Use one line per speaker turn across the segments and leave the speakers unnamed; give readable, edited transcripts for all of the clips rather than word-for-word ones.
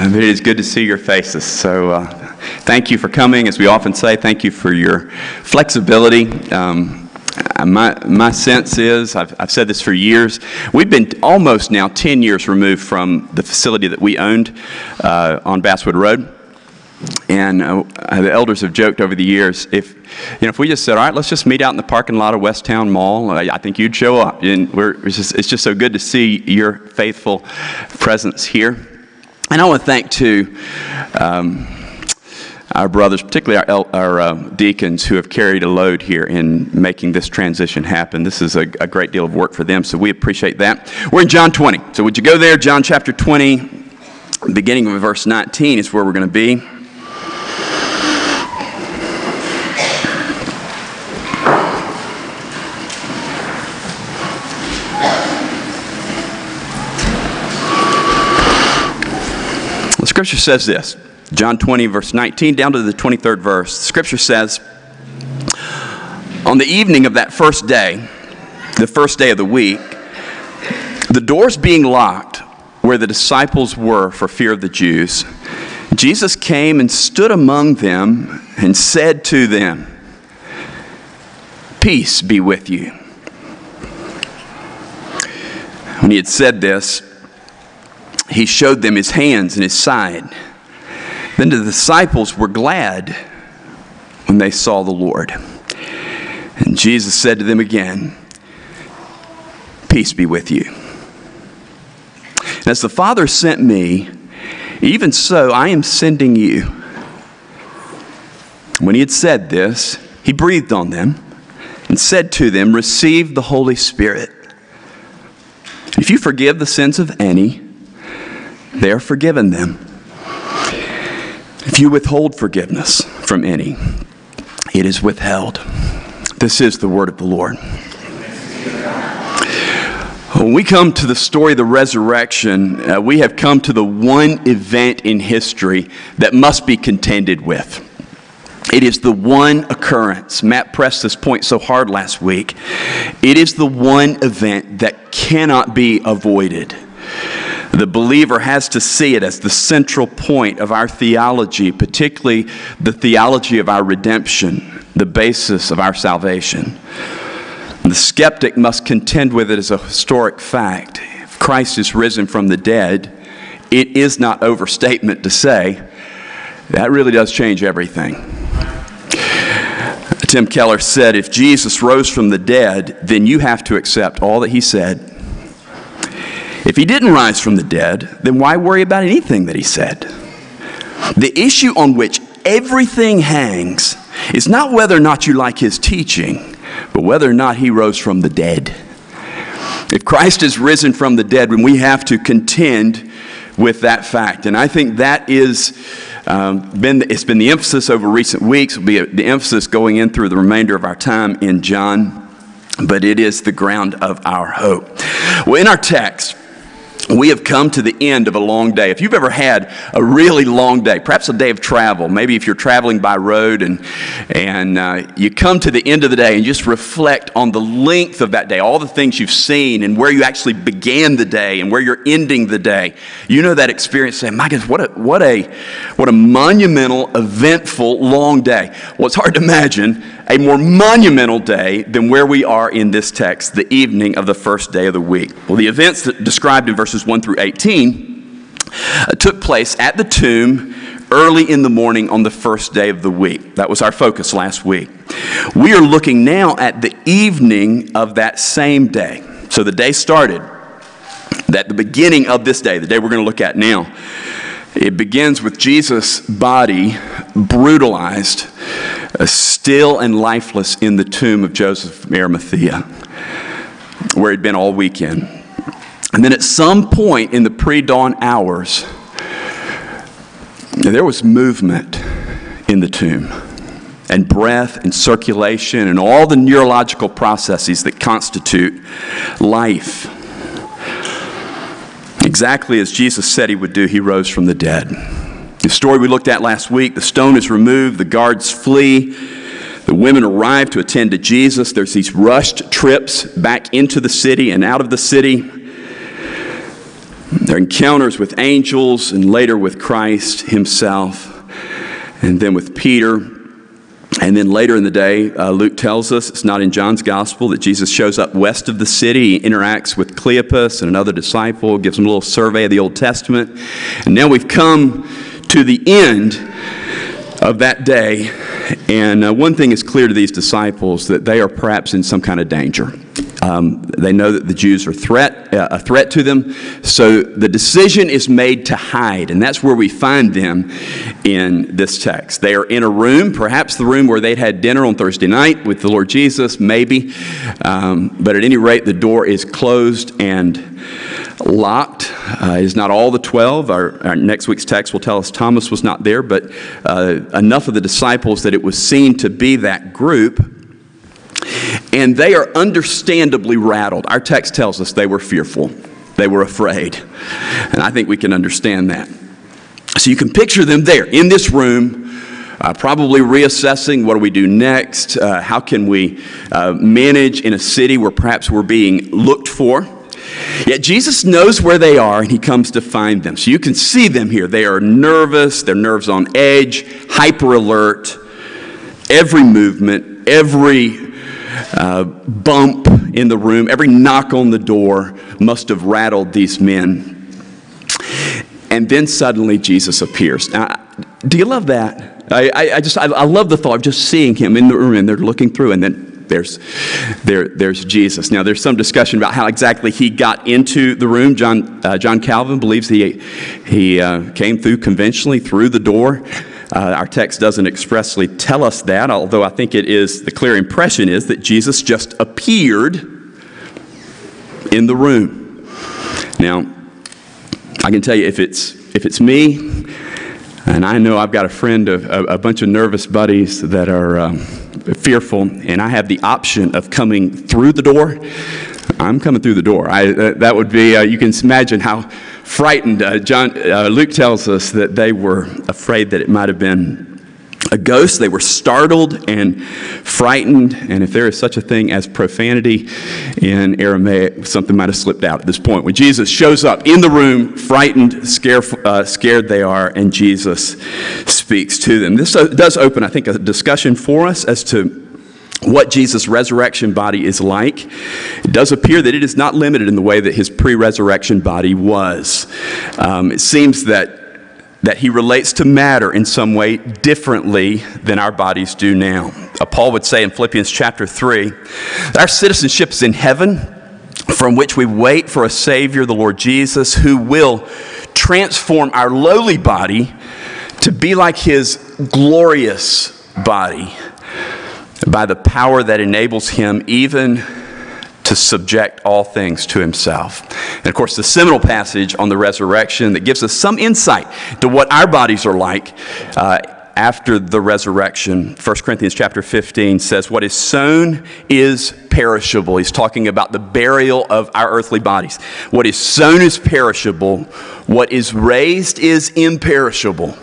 But it is good to see your faces. So thank you for coming. As we often say, thank you for your flexibility. My sense is, I've said this for years, we've been almost now 10 years removed from the facility that we owned on Basswood Road. And the elders have joked over the years, if we just said, all right, let's just meet out in the parking lot of Westtown Mall, I think you'd show up. And it's just so good to see your faithful presence here. And I want to thank, too, our brothers, particularly our deacons, who have carried a load here in making this transition happen. This is a great deal of work for them, so we appreciate that. We're in John 20. So would you go there? John chapter 20, beginning of verse 19 is where we're going to be. The Scripture says this, John 20, verse 19, down to the 23rd verse. The Scripture says, on the evening of that first day, the first day of the week, the doors being locked where the disciples were for fear of the Jews, Jesus came and stood among them and said to them, "Peace be with you." When he had said this, he showed them his hands and his side. Then the disciples were glad when they saw the Lord. And Jesus said to them again, "Peace be with you. And as the Father sent me, even so I am sending you." When he had said this, he breathed on them and said to them, "Receive the Holy Spirit. If you forgive the sins of any, they are forgiven them. If you withhold forgiveness from any, it is withheld." This is the word of the Lord. When we come to the story of the resurrection, we have come to the one event in history that must be contended with. It is the one occurrence. Matt pressed this point so hard last week. It is the one event that cannot be avoided. The believer has to see it as the central point of our theology, particularly the theology of our redemption, the basis of our salvation. The skeptic must contend with it as a historic fact. If Christ is risen from the dead, it is not overstatement to say that really does change everything. Tim Keller said, if Jesus rose from the dead, then you have to accept all that he said. If he didn't rise from the dead, then why worry about anything that he said? The issue on which everything hangs is not whether or not you like his teaching, but whether or not he rose from the dead. If Christ is risen from the dead, then we have to contend with that fact. And I think that is it's been the emphasis over recent weeks. It will be the emphasis going in through the remainder of our time in John, but it is the ground of our hope. Well, in our text, we have come to the end of a long day. If you've ever had a really long day, perhaps a day of travel, maybe if you're traveling by road and you come to the end of the day and just reflect on the length of that day, all the things you've seen and where you actually began the day and where you're ending the day, you know that experience saying, my goodness, what a monumental, eventful, long day. Well, it's hard to imagine a more monumental day than where we are in this text, the evening of the first day of the week. Well, the events that described in verses 1 through 18 took place at the tomb early in the morning on the first day of the week. That was our focus last week. We are looking now at the evening of that same day. So the day started at the beginning of this day, the day we're going to look at now. It begins with Jesus' body brutalized, still and lifeless in the tomb of Joseph of Arimathea, where he'd been all weekend. And then at some point in the pre-dawn hours, there was movement in the tomb, and breath and circulation and all the neurological processes that constitute life. Exactly as Jesus said he would do, he rose from the dead. The story we looked at last week, the stone is removed, the guards flee, the women arrive to attend to Jesus. There's these rushed trips back into the city and out of the city. Their encounters with angels and later with Christ himself, and then with Peter. And then later in the day, Luke tells us, it's not in John's gospel, that Jesus shows up west of the city. He interacts with Cleopas and another disciple, gives them a little survey of the Old Testament. And now we've come to the end of that day. And one thing is clear to these disciples, that they are perhaps in some kind of danger. They know that the Jews are a threat to them. So the decision is made to hide. And that's where we find them in this text. They are in a room, perhaps the room where they'd had dinner on Thursday night with the Lord Jesus, maybe. But at any rate, the door is closed and locked. It is not all the 12. Our next week's text will tell us Thomas was not there, but enough of the disciples that it was seen to be that group. And they are understandably rattled. Our text tells us they were fearful. They were afraid. And I think we can understand that. So you can picture them there in this room, probably reassessing what do we do next? How can we manage in a city where perhaps we're being looked for? Yet Jesus knows where they are, and he comes to find them. So you can see them here. They are nervous, their nerves on edge, hyper alert. Every movement, every bump in the room, every knock on the door must have rattled these men. And then suddenly Jesus appears. Now, do you love that? I love the thought of just seeing him in the room, and they're looking through, and then there's Jesus. Now, there's some discussion about how exactly he got into the room. John Calvin believes he came through conventionally through the door. Our text doesn't expressly tell us that, although I think the clear impression is that Jesus just appeared in the room. Now, I can tell you if it's me, and I know I've got a bunch of nervous buddies that are fearful, and I have the option of coming through the door, I'm coming through the door. That would be, you can imagine how frightened. Luke tells us that they were afraid that it might have been a ghost. They were startled and frightened. And if there is such a thing as profanity in Aramaic, something might have slipped out at this point. When Jesus shows up in the room, frightened, scared they are, and Jesus speaks to them. This does open, I think, a discussion for us as to what Jesus' resurrection body is like. It does appear that it is not limited in the way that his pre-resurrection body was. It seems that he relates to matter in some way differently than our bodies do now. Paul would say in Philippians chapter 3, that our citizenship is in heaven, from which we wait for a Savior, the Lord Jesus, who will transform our lowly body to be like his glorious body, by the power that enables him even to subject all things to himself. And of course, the seminal passage on the resurrection that gives us some insight to what our bodies are like after the resurrection. 1 Corinthians chapter 15 says, what is sown is perishable. He's talking about the burial of our earthly bodies. What is sown is perishable. What is raised is imperishable.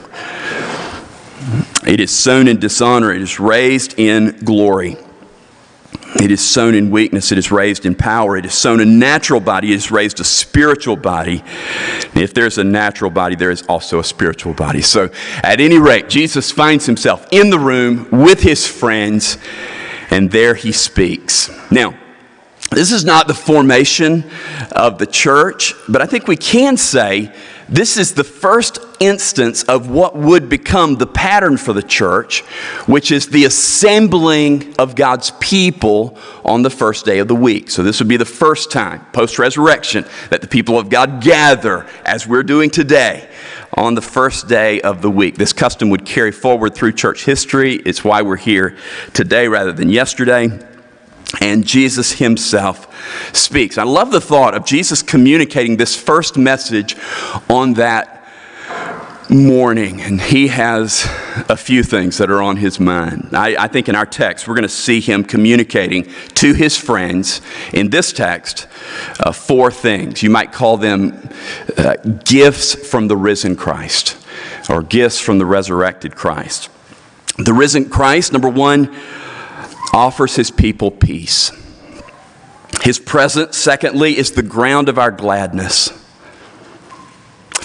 It is sown in dishonor. It is raised in glory. It is sown in weakness. It is raised in power. It is sown a natural body. It is raised a spiritual body. And if there's a natural body, there is also a spiritual body. So at any rate, Jesus finds himself in the room with his friends, and there he speaks. Now, this is not the formation of the church, but I think we can say this is the first instance of what would become the pattern for the church, which is the assembling of God's people on the first day of the week. So this would be the first time, post-resurrection, that the people of God gather, as we're doing today, on the first day of the week. This custom would carry forward through church history. It's why we're here today rather than yesterday. And Jesus himself speaks. I love the thought of Jesus communicating this first message on that morning. And he has a few things that are on his mind. I think in our text, we're going to see him communicating to his friends in this text 4 things. You might call them gifts from the risen Christ, or gifts from the resurrected Christ. The risen Christ, number 1, offers his people peace. His presence, secondly, is the ground of our gladness.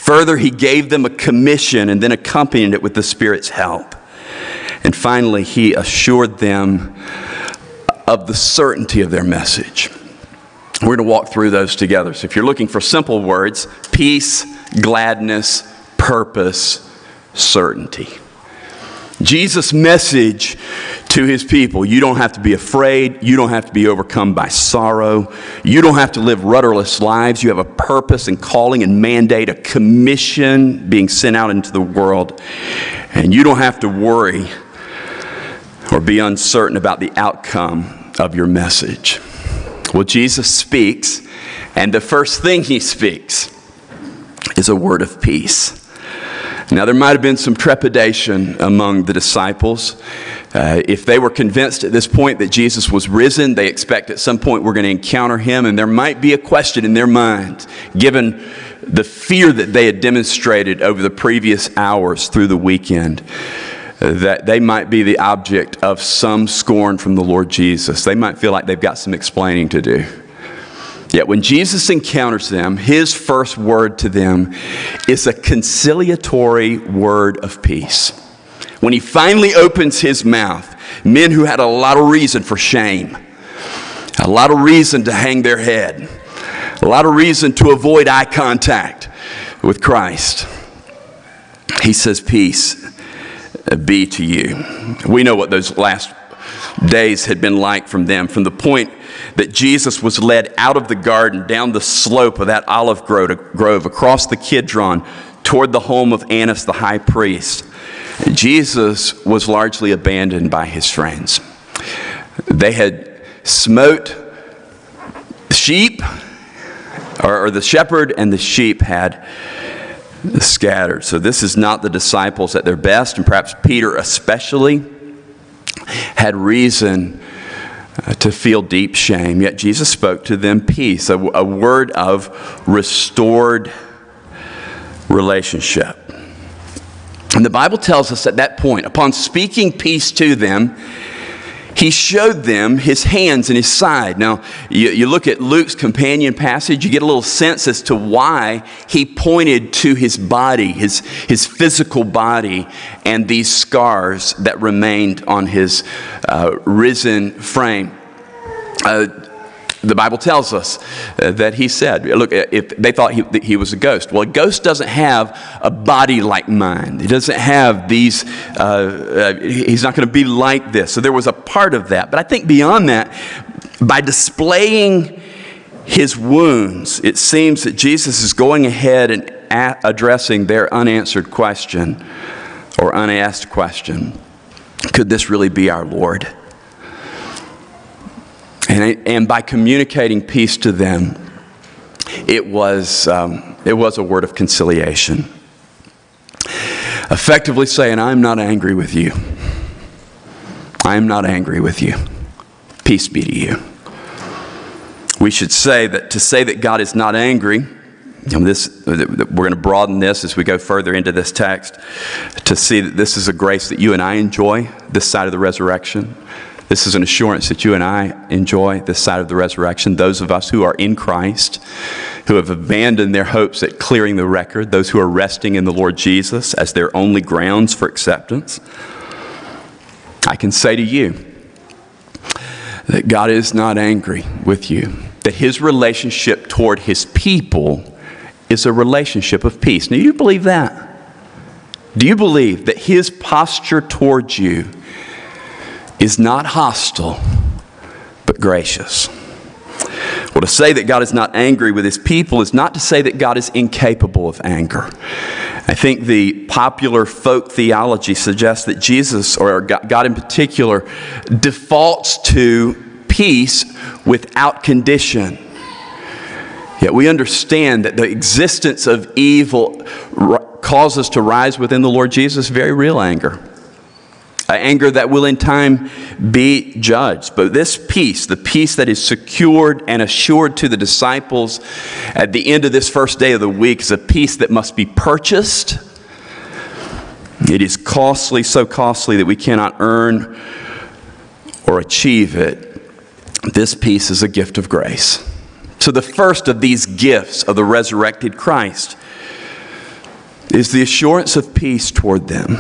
Further, he gave them a commission and then accompanied it with the Spirit's help. And finally, he assured them of the certainty of their message. We're going to walk through those together. So if you're looking for simple words, peace, gladness, purpose, certainty. Jesus' message to his people: you don't have to be afraid. You don't have to be overcome by sorrow. You don't have to live rudderless lives. You have a purpose and calling and mandate, a commission being sent out into the world. And you don't have to worry or be uncertain about the outcome of your message. Well, Jesus speaks, and the first thing he speaks is a word of peace. Now, there might have been some trepidation among the disciples. If they were convinced at this point that Jesus was risen, they expect at some point we're going to encounter him, and there might be a question in their mind, given the fear that they had demonstrated over the previous hours through the weekend, that they might be the object of some scorn from the Lord Jesus. They might feel like they've got some explaining to do. Yet when Jesus encounters them, his first word to them is a conciliatory word of peace. When he finally opens his mouth, men who had a lot of reason for shame, a lot of reason to hang their head, a lot of reason to avoid eye contact with Christ, he says, peace be to you. We know what those last days had been like from them, from the point that Jesus was led out of the garden down the slope of that olive grove across the Kidron toward the home of Annas the high priest. Jesus was largely abandoned by his friends. They had smote sheep, or the shepherd and the sheep had scattered. So this is not the disciples at their best, and perhaps Peter especially had reason to feel deep shame. Yet Jesus spoke to them peace, a word of restored relationship. And the Bible tells us at that point, upon speaking peace to them, he showed them his hands and his side. Now, you look at Luke's companion passage, you get a little sense as to why he pointed to his body, his physical body, and these scars that remained on his risen frame. The Bible tells us that he said, look, if they thought he was a ghost. Well, a ghost doesn't have a body like mine. He doesn't have these, he's not going to be like this. So there was a part of that. But I think beyond that, by displaying his wounds, it seems that Jesus is going ahead and addressing their unanswered question or unasked question. Could this really be our Lord? And by communicating peace to them, it was a word of conciliation. Effectively saying, I'm not angry with you. I am not angry with you. Peace be to you. We should say that to say that God is not angry, we're going to broaden this as we go further into this text, to see that this is a grace that you and I enjoy this side of the resurrection. This is an assurance that you and I enjoy this side of the resurrection. Those of us who are in Christ, who have abandoned their hopes at clearing the record, those who are resting in the Lord Jesus as their only grounds for acceptance. I can say to you that God is not angry with you, that his relationship toward his people is a relationship of peace. Now, do you believe that? Do you believe that his posture towards you is not hostile, but gracious? Well, to say that God is not angry with his people is not to say that God is incapable of anger. I think the popular folk theology suggests that Jesus, or God in particular, defaults to peace without condition. Yet we understand that the existence of evil causes us to rise within the Lord Jesus very real anger. Anger that will in time be judged. But this peace, the peace that is secured and assured to the disciples at the end of this first day of the week, is a peace that must be purchased. It is costly, so costly that we cannot earn or achieve it. This peace is a gift of grace. So the first of these gifts of the resurrected Christ is the assurance of peace toward them.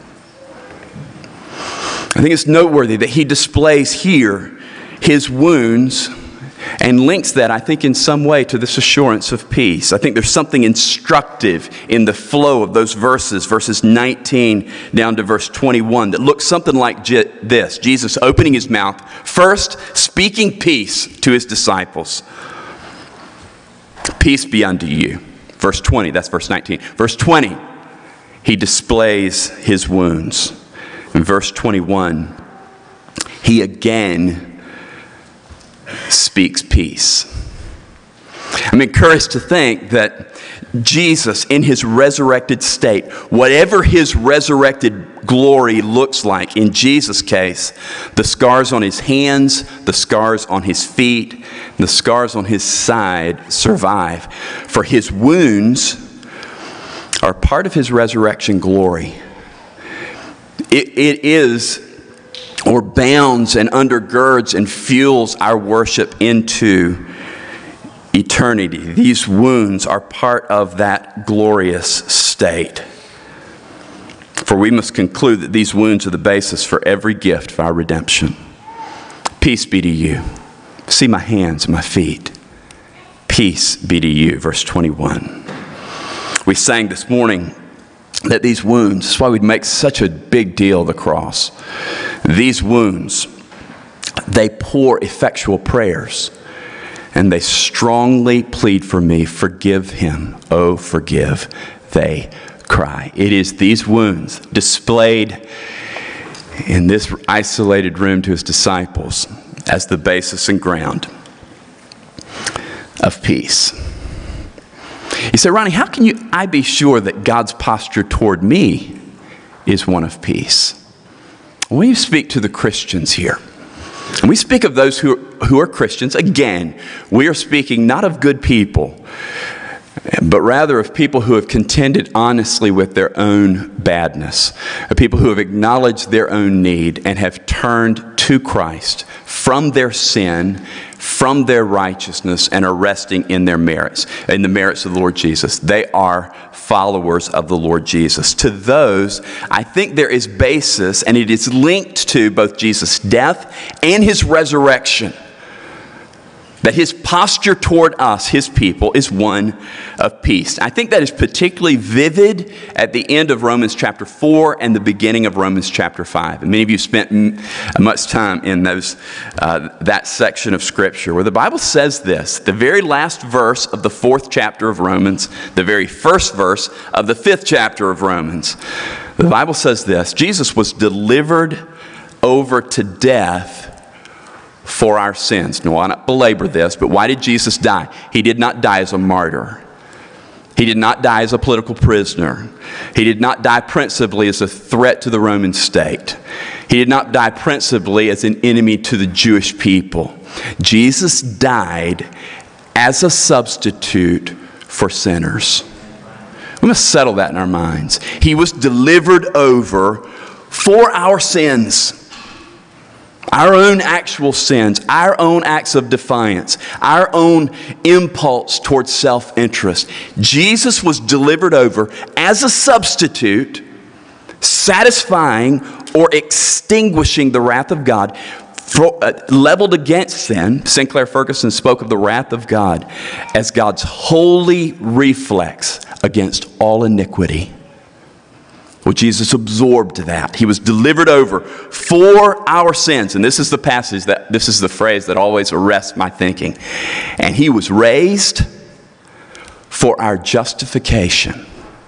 I think it's noteworthy that he displays here his wounds and links that, I think, in some way to this assurance of peace. I think there's something instructive in the flow of those verses 19 down to verse 21, that looks something like this. Jesus opening his mouth, first speaking peace to his disciples. Peace be unto you. Verse 20, that's verse 19. Verse 20, he displays his wounds. In verse 21, he again speaks peace. I'm encouraged to think that Jesus, in his resurrected state, whatever his resurrected glory looks like, in Jesus' case, the scars on his hands, the scars on his feet, the scars on his side survive. For his wounds are part of his resurrection glory. It is, or bounds and undergirds and fuels our worship into eternity. These wounds are part of that glorious state. For we must conclude that these wounds are the basis for every gift of our redemption. Peace be to you. See my hands and my feet. Peace be to you. Verse 21. We sang this morning that these wounds, that's why we'd make such a big deal of the cross. These wounds, they pour effectual prayers, and they strongly plead for me, forgive him, oh forgive, they cry. It is these wounds displayed in this isolated room to his disciples as the basis and ground of peace. You say, Ronnie, how can I be sure that God's posture toward me is one of peace? When you speak to the Christians here, and we speak of those who are Christians, again, we are speaking not of good people, but rather of people who have contended honestly with their own badness, of people who have acknowledged their own need and have turned to Christ from their sin, from their righteousness, and are resting in their merits, in the merits of the Lord Jesus. They are followers of the Lord Jesus. To those, I think there is basis, and it is linked to both Jesus' death and his resurrection, that his posture toward us, his people, is one of peace. I think that is particularly vivid at the end of Romans chapter 4 and the beginning of Romans chapter 5. And many of you spent much time in that section of Scripture where the Bible says this, the very last verse of the 4th chapter of Romans, the very first verse of the 5th chapter of Romans. The Bible says this, Jesus was delivered over to death for our sins. No, I'll not belabor this, but why did Jesus die? He did not die as a martyr. He did not die as a political prisoner. He did not die principally as a threat to the Roman state. He did not die principally as an enemy to the Jewish people. Jesus died as a substitute for sinners. We must settle that in our minds. He was delivered over for our sins. Our own actual sins, our own acts of defiance, our own impulse towards self-interest. Jesus was delivered over as a substitute, satisfying or extinguishing the wrath of God leveled against sin. Sinclair Ferguson spoke of the wrath of God as God's holy reflex against all iniquity. Well, Jesus absorbed that. He was delivered over for our sins. And this is the passage, this is the phrase that always arrests my thinking. And he was raised for our justification.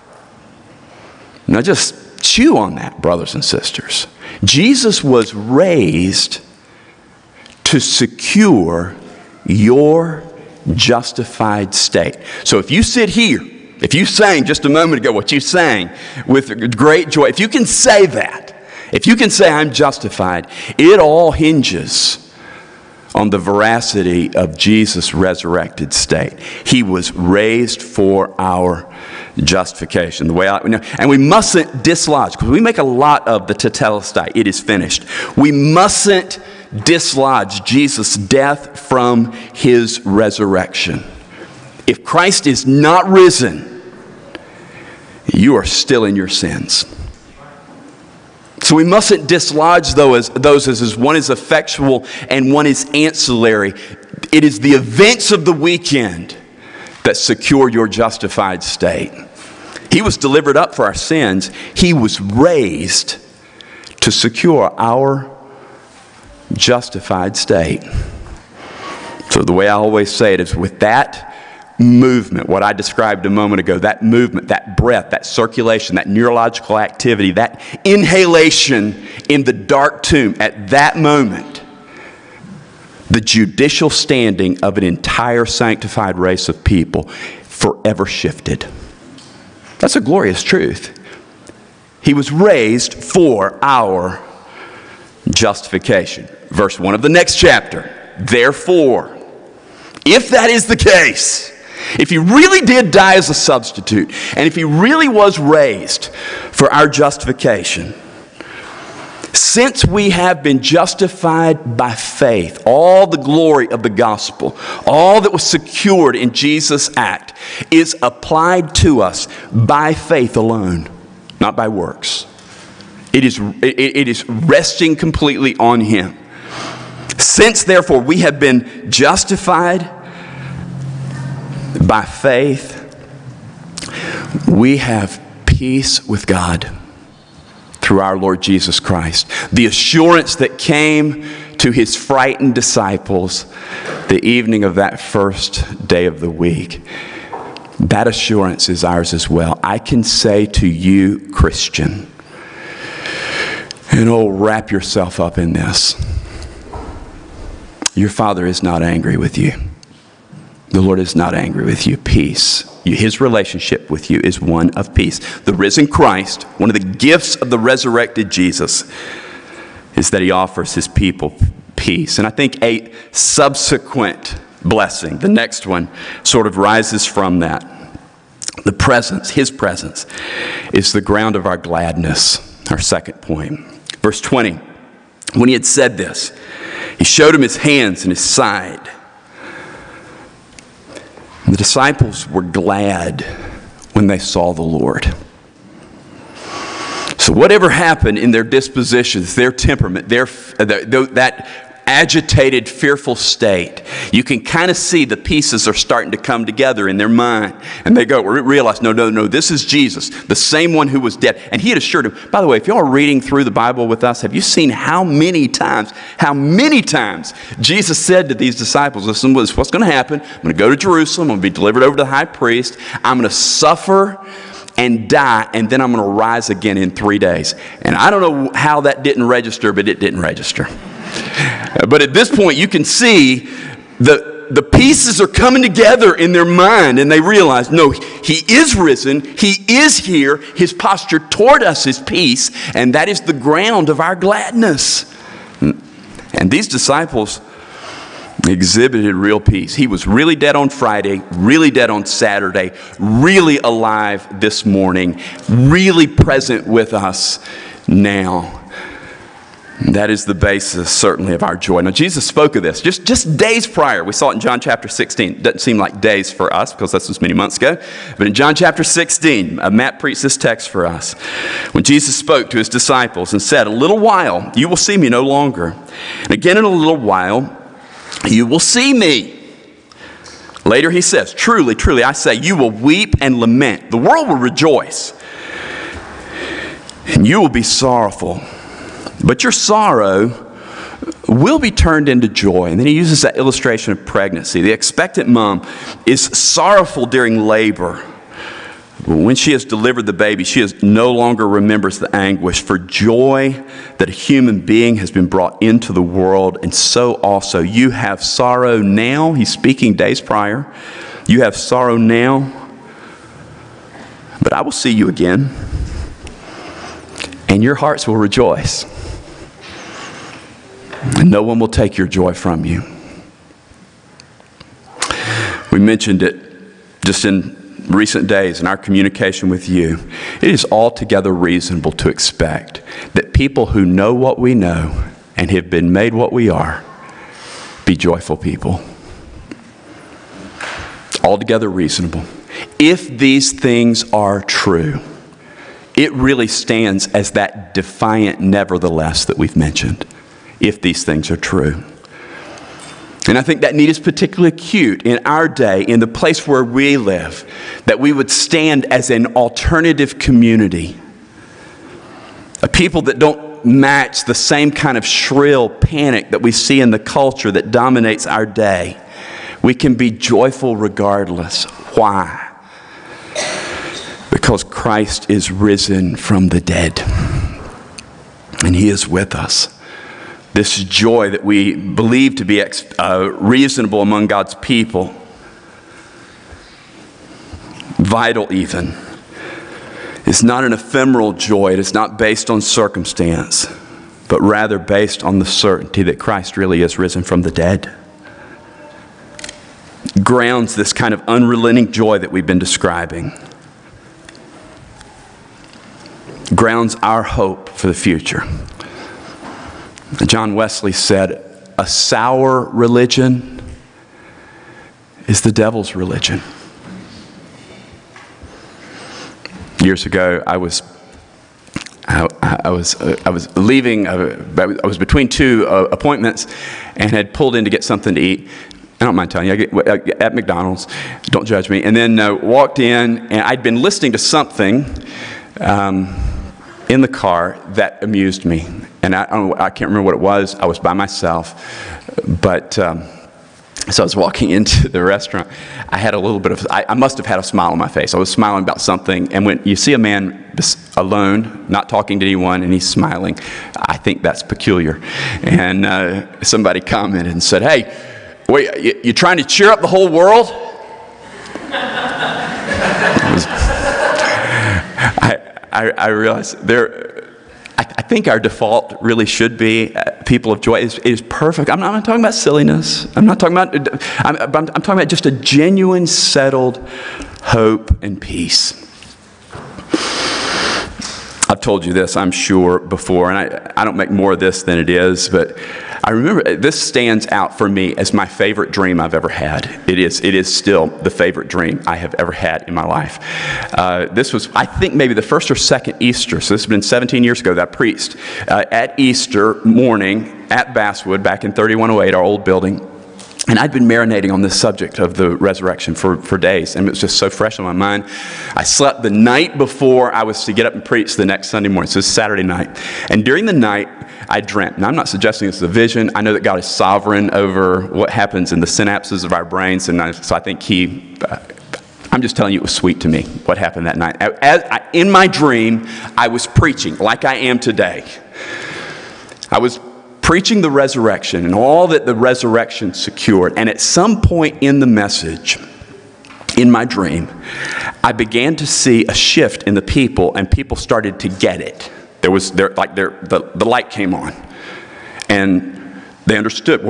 Now just chew on that, brothers and sisters. Jesus was raised to secure your justified state. So if you sit here, if you sang just a moment ago what you sang with great joy, if you can say that, if you can say I'm justified, it all hinges on the veracity of Jesus' resurrected state. He was raised for our justification. And we mustn't dislodge, because we make a lot of the tetelestai, it is finished. We mustn't dislodge Jesus' death from his resurrection. If Christ is not risen, you are still in your sins. So we mustn't dislodge those as one is effectual and one is ancillary. It is the events of the weekend that secure your justified state. He was delivered up for our sins. He was raised to secure our justified state. So the way I always say it is with that movement, what I described a moment ago, that movement, that breath, that circulation, that neurological activity, that inhalation in the dark tomb, at that moment, the judicial standing of an entire sanctified race of people forever shifted. That's a glorious truth. He was raised for our justification. Verse 1 of the next chapter. Therefore, if that is the case, if he really did die as a substitute, and if he really was raised for our justification, since we have been justified by faith, all the glory of the gospel, all that was secured in Jesus' act, is applied to us by faith alone, not by works. It is resting completely on him. Since, therefore, we have been justified by faith, we have peace with God through our Lord Jesus Christ. The assurance that came to his frightened disciples the evening of that first day of the week, that assurance is ours as well. I can say to you, Christian, and wrap yourself up in this. Your Father is not angry with you. The Lord is not angry with you. Peace. His relationship with you is one of peace. The risen Christ, one of the gifts of the resurrected Jesus, is that he offers his people peace. And I think a subsequent blessing, the next one, sort of rises from that. The presence, his presence, is the ground of our gladness. Our second point. Verse 20. When he had said this, he showed him his hands and his side. The disciples were glad when they saw the Lord. So whatever happened in their dispositions, their temperament, that agitated, fearful state, you can kind of see the pieces are starting to come together in their mind. And they realize, no, this is Jesus, the same one who was dead. And he had assured him. By the way, if y'all are reading through the Bible with us, have you seen how many times Jesus said to these disciples, listen, what's going to happen? I'm going to go to Jerusalem. I'm going to be delivered over to the high priest. I'm going to suffer and die, and then I'm going to rise again in 3 days. And I don't know how that didn't register, but it didn't register. But at this point, you can see the pieces are coming together in their mind, and they realize, no, he is risen, he is here, his posture toward us is peace, and that is the ground of our gladness. And these disciples exhibited real peace. He was really dead on Friday, really dead on Saturday, really alive this morning, really present with us now. That is the basis, certainly, of our joy. Now, Jesus spoke of this just days prior. We saw it in John chapter 16. It doesn't seem like days for us because this was many months ago. But in John chapter 16, Matt preached this text for us. When Jesus spoke to his disciples and said, "A little while, you will see me no longer. And again in a little while, you will see me." Later he says, "Truly, truly, I say, you will weep and lament. The world will rejoice. And you will be sorrowful. But your sorrow will be turned into joy." And then he uses that illustration of pregnancy. The expectant mom is sorrowful during labor. When she has delivered the baby, she no longer remembers the anguish for joy that a human being has been brought into the world. And so also, you have sorrow now. He's speaking days prior. You have sorrow now, but I will see you again, and your hearts will rejoice. And no one will take your joy from you. We mentioned it just in recent days in our communication with you. It is altogether reasonable to expect that people who know what we know and have been made what we are be joyful people. Altogether reasonable. If these things are true, it really stands as that defiant nevertheless that we've mentioned, if these things are true. And I think that need is particularly acute in our day, in the place where we live, that we would stand as an alternative community, a people that don't match the same kind of shrill panic that we see in the culture that dominates our day. We can be joyful regardless. Why? Because Christ is risen from the dead, and He is with us. This joy that we believe to be reasonable among God's people, vital even, is not an ephemeral joy. It is not based on circumstance, but rather based on the certainty that Christ really is risen from the dead. Grounds this kind of unrelenting joy that we've been describing. Grounds our hope for the future. John Wesley said, a sour religion is the devil's religion. Years ago, I was leaving. I was between two appointments, and had pulled in to get something to eat. I don't mind telling you, at McDonald's. Don't judge me. And then walked in, and I'd been listening to something in the car that amused me. And I can't remember what it was. I was by myself. But so I was walking into the restaurant. I had a little bit of, I must have had a smile on my face. I was smiling about something. And when you see a man alone, not talking to anyone, and he's smiling, I think that's peculiar. And somebody commented and said, "Hey, wait, you trying to cheer up the whole world?" I realized I think our default really should be people of joy. It is perfect. I'm not talking about silliness. I'm talking about just a genuine, settled hope and peace. I've told you this, I'm sure, before, and I don't make more of this than it is, but I remember this stands out for me as my favorite dream I've ever had. It is still the favorite dream I have ever had in my life. This was, I think, maybe the first or second Easter, so this has been 17 years ago that I preached at Easter morning at Basswood back in 3108, our old building. And I'd been marinating on this subject of the resurrection for days, and it was just so fresh on my mind. I slept the night before I was to get up and preach the next Sunday morning, so it was Saturday night. And during the night, I dreamt. Now, I'm not suggesting it's a vision. I know that God is sovereign over what happens in the synapses of our brains, and so I think I'm just telling you it was sweet to me what happened that night. In my dream, I was preaching like I am today. I was preaching the resurrection and all that the resurrection secured. And at some point in the message, in my dream, I began to see a shift in the people, and people started to get it. The light came on, and they understood.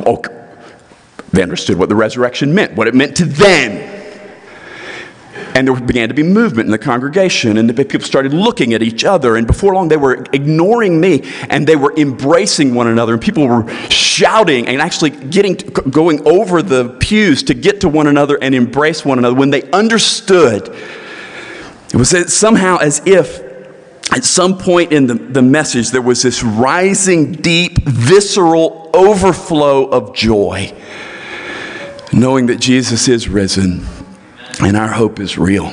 They understood what the resurrection meant, what it meant to them. And there began to be movement in the congregation, and the people started looking at each other, and before long they were ignoring me, and they were embracing one another, and people were shouting and actually going over the pews to get to one another and embrace one another when they understood. It was somehow as if at some point in the message there was this rising, deep, visceral overflow of joy, knowing that Jesus is risen. And our hope is real.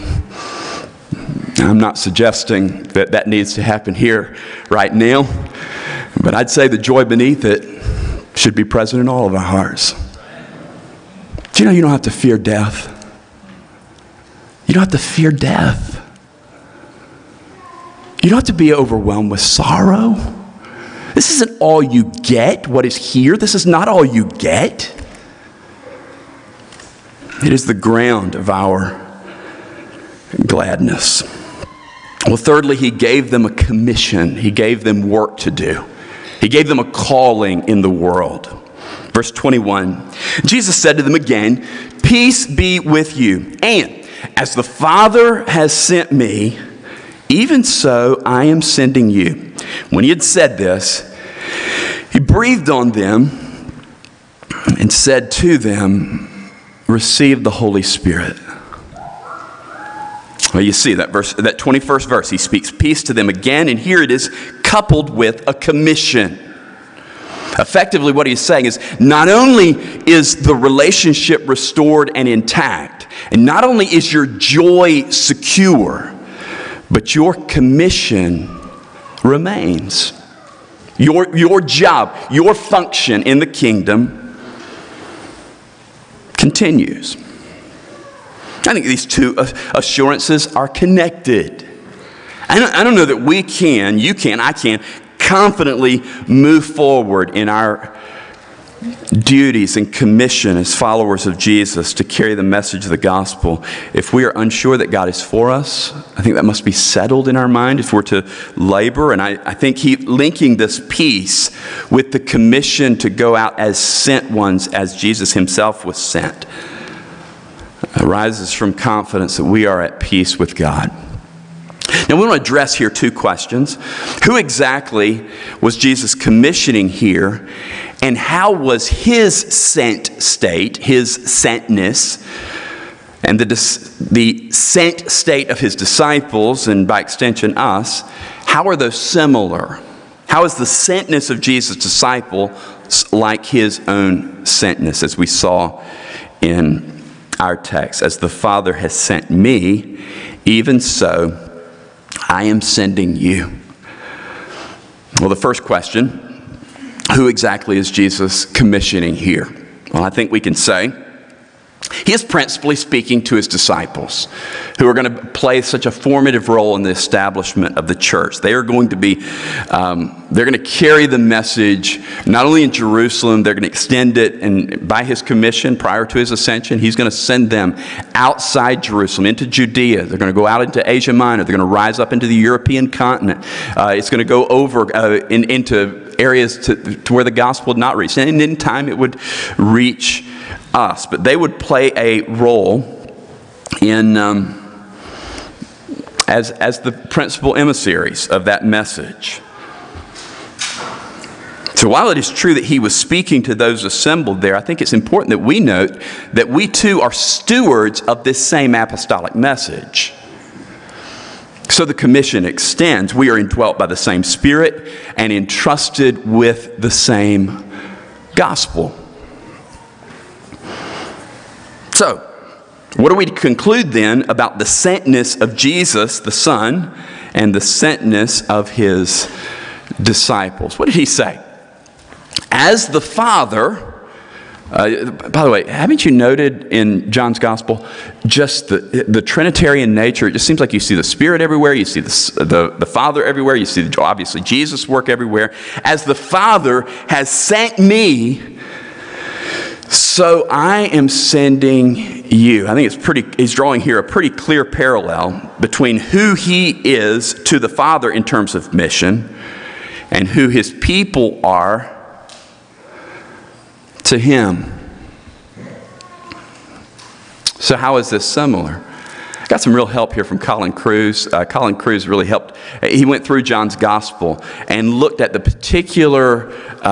I'm not suggesting that needs to happen here right now, but I'd say the joy beneath it should be present in all of our hearts. Do you know you don't have to fear death? You don't have to fear death. You don't have to be overwhelmed with sorrow. This isn't all you get, what is here. This is not all you get. It is the ground of our gladness. Well, thirdly, he gave them a commission. He gave them work to do. He gave them a calling in the world. Verse 21, Jesus said to them again, "Peace be with you. And as the Father has sent me, even so I am sending you." When he had said this, he breathed on them and said to them, "Receive the Holy Spirit." Well, you see that verse, that 21st verse, he speaks peace to them again, and here it is coupled with a commission. Effectively, what he's saying is not only is the relationship restored and intact, and not only is your joy secure, but your commission remains. Your job, your function in the kingdom continues. I think these two assurances are connected. I don't know that we can, you can, I can, confidently move forward in our duties and commission as followers of Jesus to carry the message of the gospel if we are unsure that God is for us. I think that must be settled in our mind if we're to labor. And I think linking this peace with the commission to go out as sent ones as Jesus himself was sent arises from confidence that we are at peace with God. Now, we want to address here two questions. Who exactly was Jesus commissioning here? And how was his sent state, his sentness, and the sent state of his disciples, and by extension us, how are those similar? How is the sentness of Jesus' disciple like his own sentness, as we saw in our text? As the Father has sent me, even so I am sending you. Well, the first question, who exactly is Jesus commissioning here? Well, I think we can say he is principally speaking to his disciples who are going to play such a formative role in the establishment of the church. They are going to be, they're going to carry the message not only in Jerusalem, they're going to extend it, and by his commission prior to his ascension, he's going to send them outside Jerusalem, into Judea. They're going to go out into Asia Minor. They're going to rise up into the European continent. It's going to go over into areas to where the gospel had not reached. And in time, it would reach us. But they would play a role in as the principal emissaries of that message. So while it is true that he was speaking to those assembled there, I think it's important that we note that we too are stewards of this same apostolic message. So the commission extends. We are indwelt by the same Spirit and entrusted with the same gospel. So, what do we conclude then about the sentness of Jesus, the Son, and the sentness of his disciples? What did he say? As the Father, by the way, haven't you noted in John's Gospel just the Trinitarian nature? It just seems like you see the Spirit everywhere, you see the Father everywhere, you see obviously Jesus work everywhere. As the Father has sent me, so I am sending you. I think he's drawing here a pretty clear parallel between who he is to the Father in terms of mission and who his people are to him. So how is this similar? I got some real help here from Colin Cruz. Colin Cruz really helped. He went through John's Gospel and looked at the particular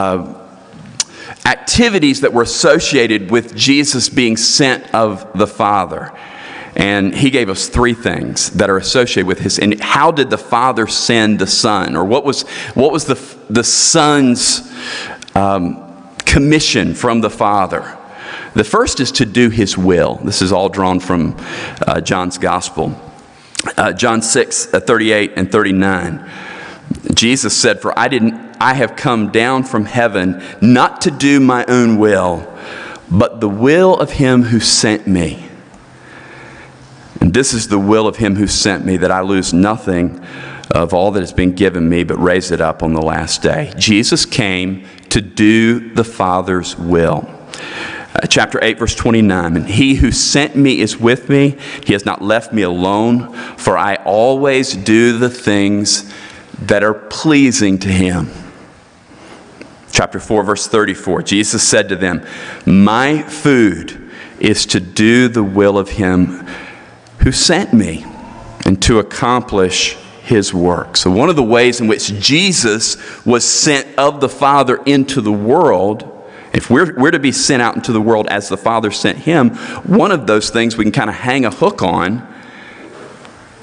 activities that were associated with Jesus being sent of the Father. And he gave us three things that are associated with his. And how did the Father send the Son? Or what was the Son's commission from the Father? The first is to do his will. This is all drawn from John's Gospel. John 6, 38 and 39. Jesus said, "For I have come down from heaven not to do my own will, but the will of him who sent me. And this is the will of him who sent me, that I lose nothing of all that has been given me, but raise it up on the last day." Jesus came to do the Father's will. Chapter 8, verse 29, "And he who sent me is with me. He has not left me alone, for I always do the things that are pleasing to him." Chapter 4, verse 34, Jesus said to them, "My food is to do the will of him who sent me and to accomplish his work." So one of the ways in which Jesus was sent of the Father into the world, if we're to be sent out into the world as the Father sent him, one of those things we can kind of hang a hook on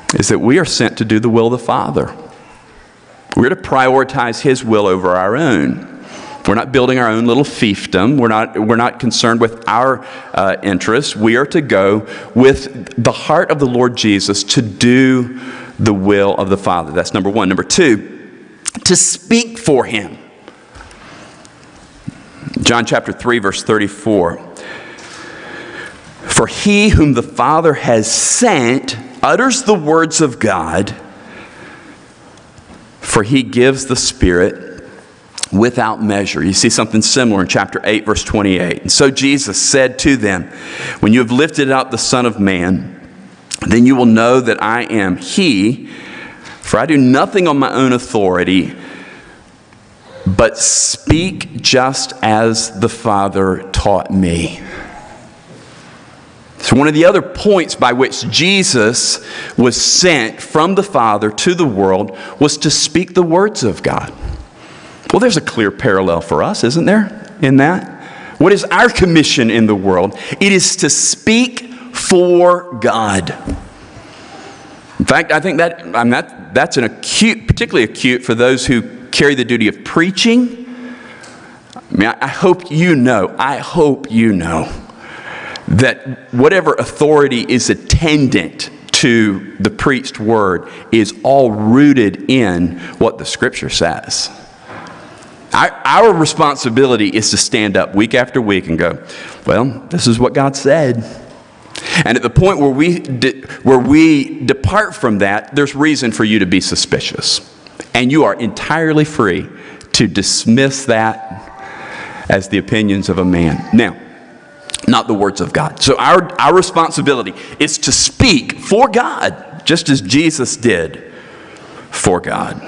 is that we are sent to do the will of the Father. We're to prioritize His will over our own. We're not building our own little fiefdom. We're not concerned with our interests. We are to go with the heart of the Lord Jesus to do the will of the Father. That's number one. Number two, to speak for Him. John chapter 3, verse 34. For he whom the Father has sent utters the words of God, for He gives the Spirit without measure. You see something similar in chapter 8, verse 28. And so Jesus said to them, when you have lifted up the Son of Man, then you will know that I am He, for I do nothing on my own authority, but speak just as the Father taught me. So one of the other points by which Jesus was sent from the Father to the world was to speak the words of God. Well, there's a clear parallel for us, isn't there, in that? What is our commission in the world? It is to speak for God. In fact, I think that's particularly acute for those who carry the duty of preaching. I mean, I hope you know that whatever authority is attendant to the preached word is all rooted in what the Scripture says. Our responsibility is to stand up week after week and go, well, this is what God said. And at the point where we depart from that, there's reason for you to be suspicious. And you are entirely free to dismiss that as the opinions of a man. Now, not the words of God. So our responsibility is to speak for God, just as Jesus did for God.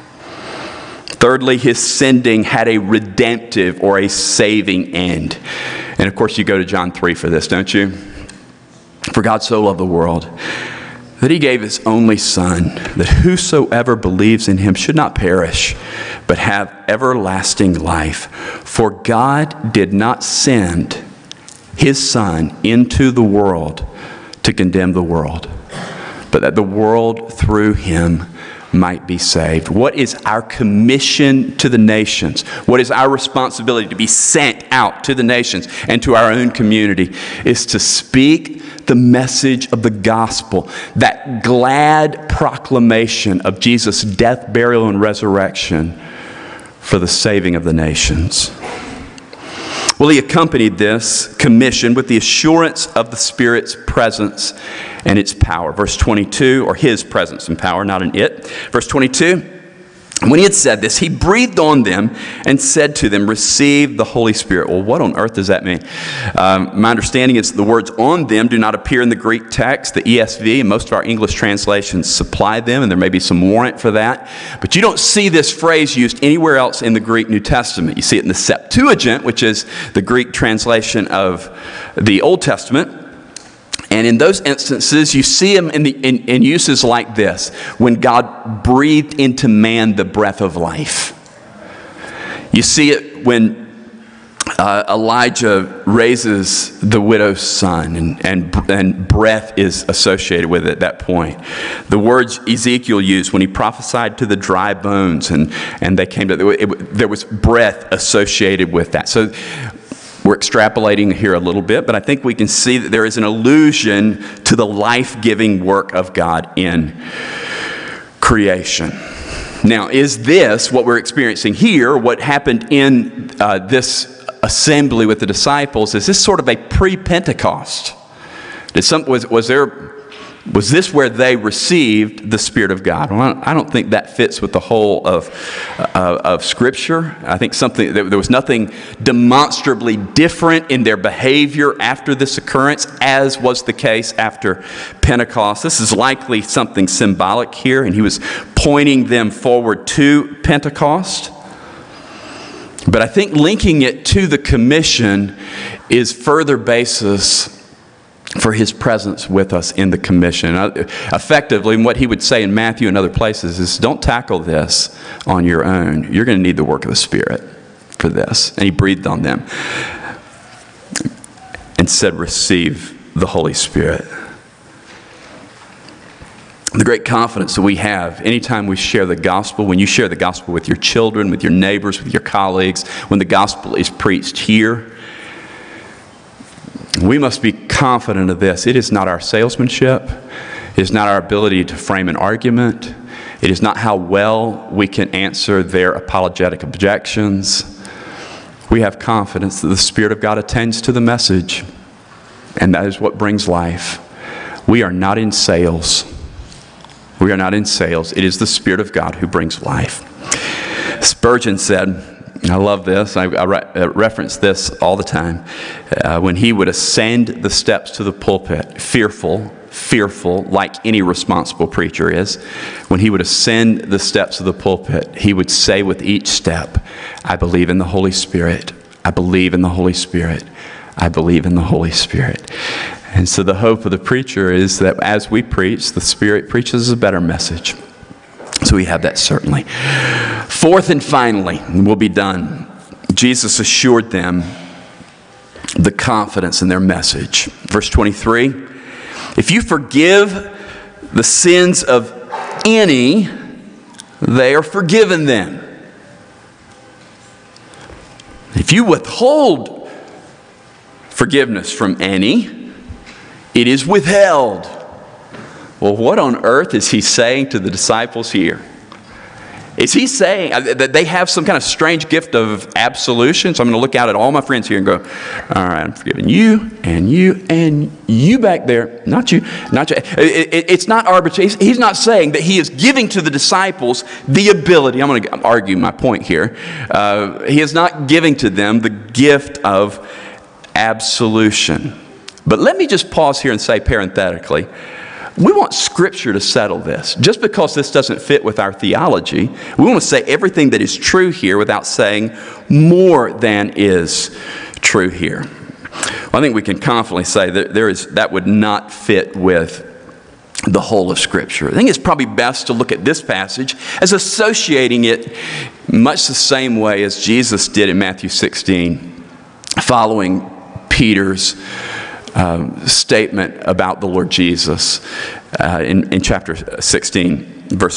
Thirdly, His sending had a redemptive or a saving end. And of course, you go to John 3 for this, don't you? For God so loved the world that He gave His only Son, that whosoever believes in Him should not perish, but have everlasting life. For God did not send His Son into the world to condemn the world, but that the world through Him might be saved. What is our commission to the nations? What is our responsibility to be sent out to the nations and to our own community? Is to speak the message of the gospel, that glad proclamation of Jesus' death, burial, and resurrection for the saving of the nations. Well, He accompanied this commission with the assurance of the Spirit's presence and its power. Verse 22, or His presence and power, not an it. Verse 22, when He had said this, He breathed on them and said to them, receive the Holy Spirit. Well, what on earth does that mean? My understanding is the words on them do not appear in the Greek text. The ESV and most of our English translations supply them, and there may be some warrant for that. But you don't see this phrase used anywhere else in the Greek New Testament. You see it in the Septuagint, which is the Greek translation of the Old Testament. And in those instances, you see them in uses like this, when God breathed into man the breath of life. You see it when Elijah raises the widow's son, and breath is associated with it at that point. The words Ezekiel used when he prophesied to the dry bones, and they came to, there was breath associated with that. So we're extrapolating here a little bit, but I think we can see that there is an allusion to the life-giving work of God in creation. Now, is this what we're experiencing here, what happened in this assembly with the disciples? Is this sort of a pre-Pentecost? Was this where they received the Spirit of God? Well, I don't think that fits with the whole of Scripture. I think there was nothing demonstrably different in their behavior after this occurrence, as was the case after Pentecost. This is likely something symbolic here, and He was pointing them forward to Pentecost. But I think linking it to the commission is further basis for His presence with us in the commission. Effectively, what He would say in Matthew and other places is, don't tackle this on your own. You're going to need the work of the Spirit for this. And He breathed on them and said, receive the Holy Spirit. the great confidence that we have anytime we share the gospel, when you share the gospel with your children, with your neighbors, with your colleagues, when the gospel is preached here, we must be confident of this. It is not our salesmanship. It is not our ability to frame an argument. It is not how well we can answer their apologetic objections. We have confidence that the Spirit of God attends to the message, and that is what brings life. We are not in sales. We are not in sales. It is the Spirit of God who brings life. Spurgeon said, I love this, I reference this all the time, when he would ascend the steps to the pulpit, fearful, like any responsible preacher is. When he would ascend the steps of the pulpit, he would say with each step, I believe in the Holy Spirit. I believe in the Holy Spirit. I believe in the Holy Spirit. And so the hope of the preacher is that as we preach, the Spirit preaches a better message. So we have that certainly. Fourth and finally, and we'll be done, Jesus assured them the confidence in their message. Verse 23, if you forgive the sins of any, they are forgiven them. If you withhold forgiveness from any, it is withheld. Well, what on earth is he saying to the disciples here? Is he saying that they have some kind of strange gift of absolution? So I'm going to look out at all my friends here and go, all right, I'm forgiving you and you back there. Not you. It's not arbitrary. He's not saying that he is giving to the disciples the ability. I'm going to argue my point here. He is not giving to them the gift of absolution. But let me just pause here and say parenthetically, we want Scripture to settle this. Just because this doesn't fit with our theology, we want to say everything that is true here without saying more than is true here. Well, I think we can confidently say that that would not fit with the whole of Scripture. I think it's probably best to look at this passage as associating it much the same way as Jesus did in Matthew 16, following Peter's statement about the Lord Jesus in chapter 16, verse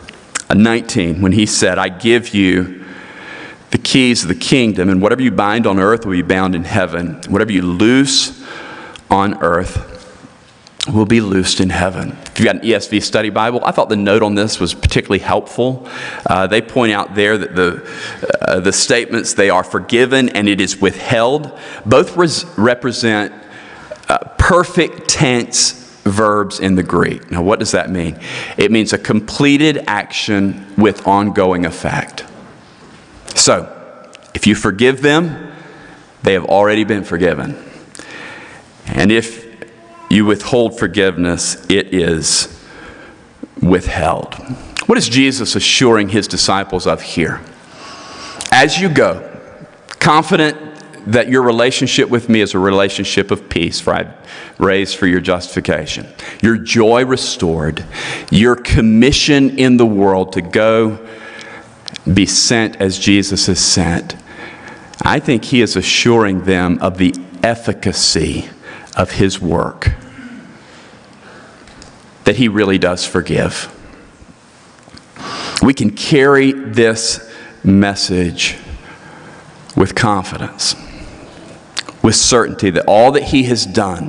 19, when he said, I give you the keys of the kingdom, and whatever you bind on earth will be bound in heaven. Whatever you loose on earth will be loosed in heaven. If you've got an ESV study Bible, I thought the note on this was particularly helpful. They point out there that the statements, they are forgiven and it is withheld, both represent perfect tense verbs in the Greek. Now, what does that mean? It means a completed action with ongoing effect. So, if you forgive them, they have already been forgiven. And if you withhold forgiveness, it is withheld. What is Jesus assuring his disciples of here? As you go, confident that your relationship with me is a relationship of peace, for I've raised for your justification. Your joy restored. Your commission in the world to go be sent as Jesus is sent. I think he is assuring them of the efficacy of his work. That he really does forgive. We can carry this message with confidence, with certainty that all that he has done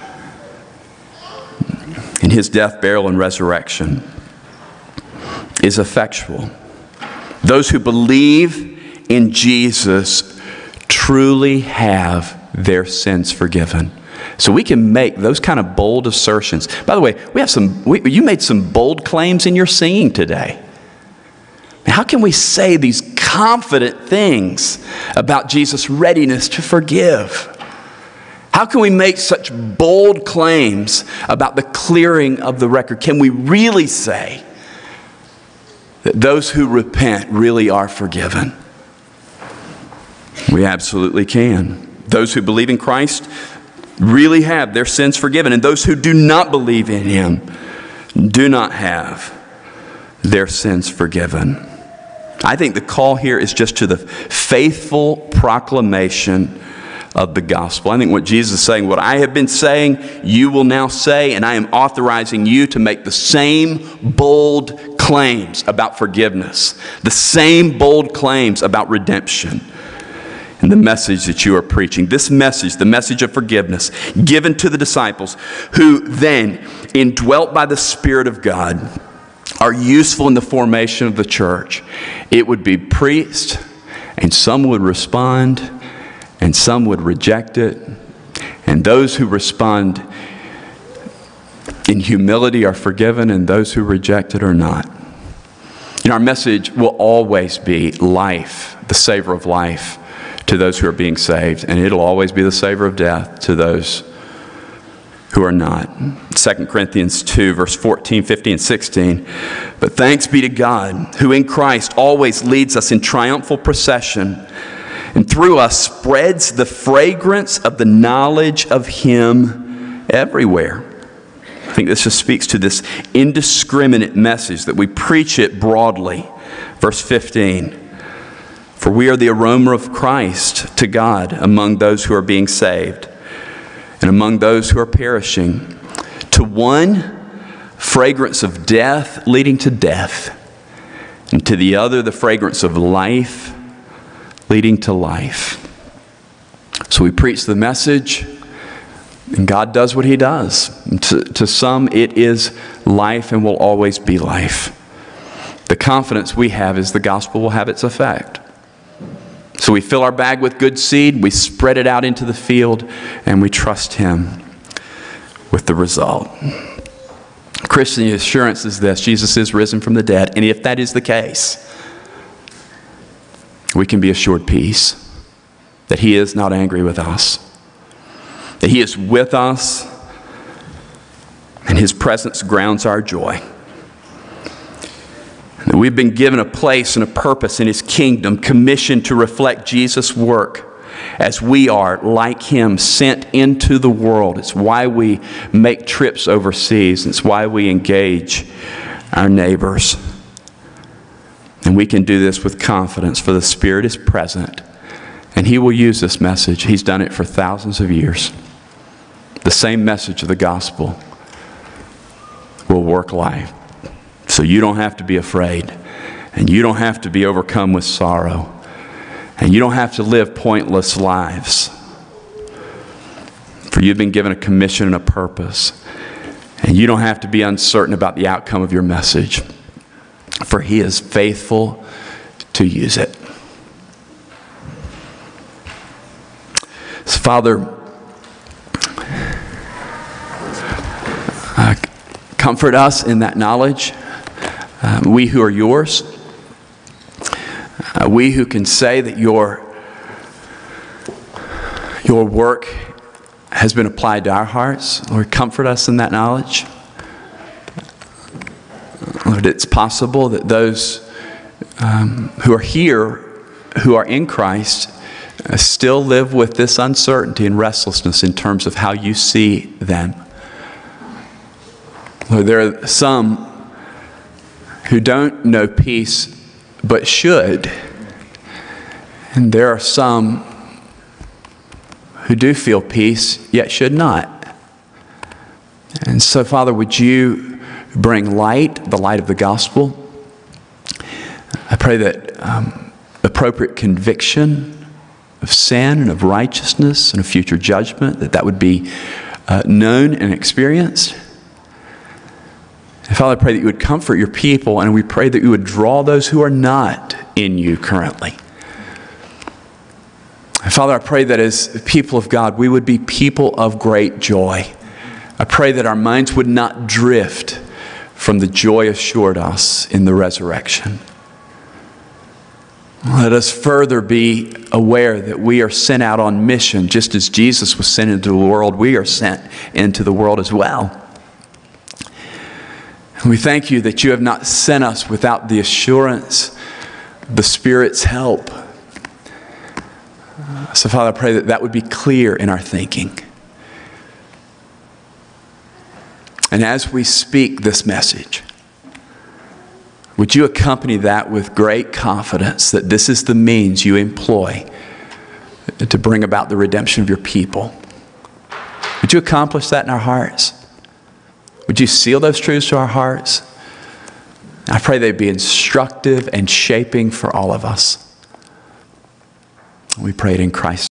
in his death, burial, and resurrection is effectual. Those who believe in Jesus truly have their sins forgiven. So we can make those kind of bold assertions. By the way, you made some bold claims in your singing today. How can we say these confident things about Jesus' readiness to forgive? How can we make such bold claims about the clearing of the record? Can we really say that those who repent really are forgiven? We absolutely can. Those who believe in Christ really have their sins forgiven, and those who do not believe in him do not have their sins forgiven. I think the call here is just to the faithful proclamation of the gospel. I think what Jesus is saying, what I have been saying, you will now say, and I am authorizing you to make the same bold claims about forgiveness, the same bold claims about redemption. And the message that you are preaching, this message, the message of forgiveness, given to the disciples, who then, indwelt by the Spirit of God, are useful in the formation of the church. It would be preached, and some would respond, and some would reject it. And those who respond in humility are forgiven, and those who reject it are not. And our message will always be life, the savor of life, to those who are being saved, and it'll always be the savor of death to those who are not. 2 Corinthians 2, verse 14, 15, and 16. But thanks be to God, who in Christ always leads us in triumphal procession, and through us spreads the fragrance of the knowledge of Him everywhere. I think this just speaks to this indiscriminate message that we preach it broadly. Verse 15. For we are the aroma of Christ to God among those who are being saved and among those who are perishing. To one, fragrance of death leading to death, and to the other, the fragrance of life leading to life. So we preach the message, and God does what He does. To some, it is life and will always be life. The confidence we have is the gospel will have its effect. So we fill our bag with good seed, we spread it out into the field, and we trust Him with the result. Christian assurance is this: Jesus is risen from the dead, and if that is the case, we can be assured peace, that He is not angry with us, that He is with us, and His presence grounds our joy. That we've been given a place and a purpose in His kingdom, commissioned to reflect Jesus' work as we are, like Him, sent into the world. It's why we make trips overseas. It's why we engage our neighbors. And we can do this with confidence, for the Spirit is present, and He will use this message. He's done it for thousands of years. The same message of the gospel will work life. So you don't have to be afraid, and you don't have to be overcome with sorrow, and you don't have to live pointless lives. For you've been given a commission and a purpose, and you don't have to be uncertain about the outcome of your message, for He is faithful to use it. So, Father, comfort us in that knowledge. We who are yours, we who can say that your work has been applied to our hearts. Lord, comfort us in that knowledge. Lord, it's possible that those who are here, who are in Christ, still live with this uncertainty and restlessness in terms of how you see them. Lord, there are some who don't know peace but should. And there are some who do feel peace yet should not. And so, Father, would you bring light, the light of the gospel? I pray that appropriate conviction of sin and of righteousness and of future judgment, that would be known and experienced. And Father, I pray that you would comfort your people, and we pray that you would draw those who are not in you currently. And Father, I pray that as people of God, we would be people of great joy. I pray that our minds would not drift from the joy assured us in the resurrection. Let us further be aware that we are sent out on mission. Just as Jesus was sent into the world, we are sent into the world as well. And we thank you that you have not sent us without the assurance, the Spirit's help. So, Father, I pray that that would be clear in our thinking. And as we speak this message, would you accompany that with great confidence that this is the means you employ and to bring about the redemption of your people. Would you accomplish that in our hearts? Would you seal those truths to our hearts? I pray they'd be instructive and shaping for all of us. We pray it in Christ.